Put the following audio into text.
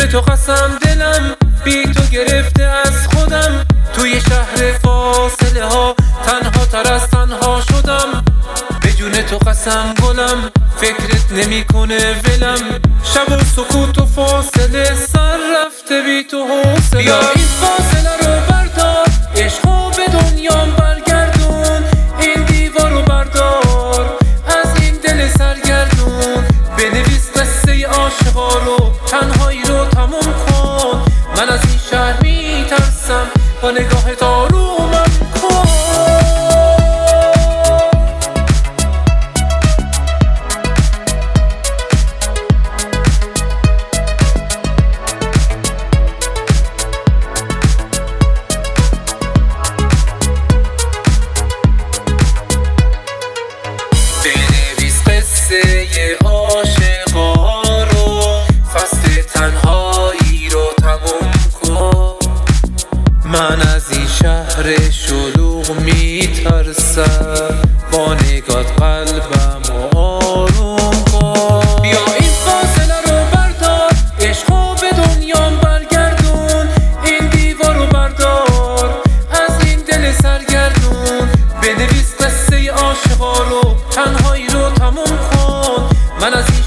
تو قسم دلم بی تو گرفته از خودم. توی شهر فاصله ها تنها تر از تنها شدم. به جون تو قسم گلم فکرت نمیکنه ولم. شب و سکوت و فاصله سر رفته بی تو حوصلم. بیا این فاصله رو بردار، عشقو به دنیام برگردون. این دیوار رو بردار، از این دل سرگردون. بنویس قصه عاشقا رو، تنهایی رو تموم کن. من از این شهر میترسم، با نگاهت آرومم کن. بنویس قصه عاشقا رو، فصل تنهایی رو تموم کن. من از این شهر شلوغ میترسم، با نگات قلبم رو آروم کن. بیا این فاصله رو بردار، عشقو به دنیام برگردون. این دیوار رو بردار، از این دل سرگردون. بنویس قصه عاشقا رو، تنهایی رو تموم کن. من از